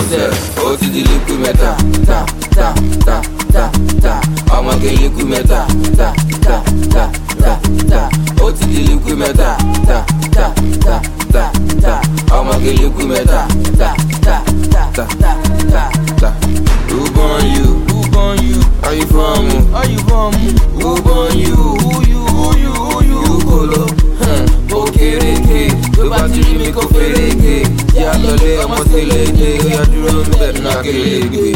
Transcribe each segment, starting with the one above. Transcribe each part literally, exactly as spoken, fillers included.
sẹ̀, ó ti di liquid mẹ́ta. Ta ta ta ta ta, ọmọge liquid mẹ́ta. Ta ta ta ta ta, ó ti di liquid mẹ́ta. Ta ta ta ta ta, ọmọge liquid mẹ́ta. Ta ta ta ta ta ta. Who born you? Who born you? Are you from? Are you from? Who born you? Who you? Who you? Who you? You kolo. Ó kéréké, tó bá ti rí mi kó féréké. Yà lọlé ọmọ séléké, ó yà dúró ń bẹ̀ náà kéléké.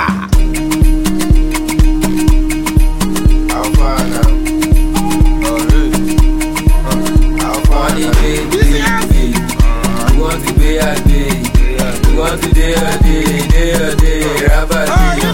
How far now? How far the baby? You want to be a day? You want to day a day, day a day, rabba day.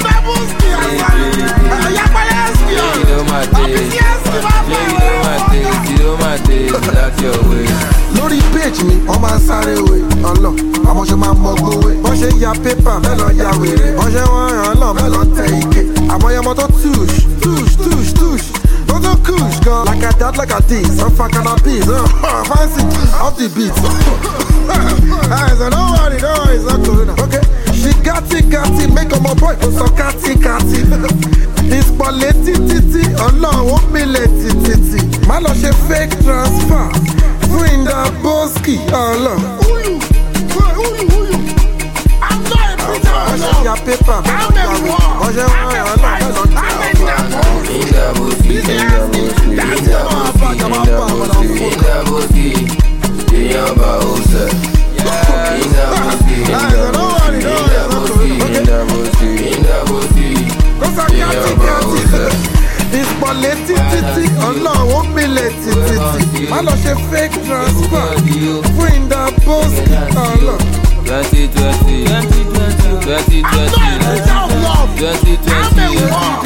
You know my taste, you know my taste, you know my taste, that's your way. Lórí page mi, wọ́n máa ń sáré wé ọlọ́, àmọ́ ṣe máa ń mọ́gbó wé. Wọ́n ṣe ya pépà mẹ́lọ ya wèrè, wọ́n ṣe wọ́n ràn lọ mẹ́lọ tẹ ike. Àmọ́ yẹmọ tó tush, tush, tush, tush. Tó tó kush gan, like a dad, like a this, wọ́n fa cannabis, fancy, off the beat. Hey, so don't worry, don't worry, it's not corona. Okay, she got it, got it, make up my boy, go so cat it, cat it. This politi titi, ọlọ́run ó mílẹ̀ títí. Má lọ ṣe fake transfer. Bring the Boski, Allah. Who you? Who you? Who you? I'm not a preacher. I'm not a paper. I'm a war. I'm a fight. I'm a Boski. In the Boski, in the Boski, in the Boski, in the Boski, in the Boski, in the Boski, in the Boski, in the Boski, in the Boski, in the Boski. This politi titi, ọlọ́run ó mílẹ̀ títí. Má lọ ṣe fake transfer. Bring the Boski, Allah. Twenty twenty, twenty twenty, twenty twenty, twenty twenty,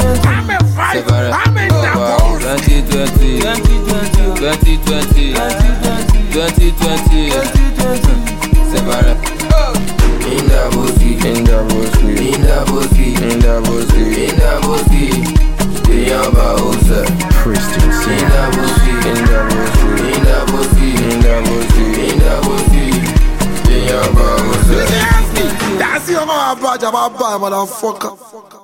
twenty twenty, twenty twenty, separate. In the Boski, in the Boski, in the Boski, in the Boski, in the Boski, in the Boski, Christian in the Boski, in the Boski, in the Boski, in the Boski, in the Boski, in the Boski. That's your mother, motherfucker.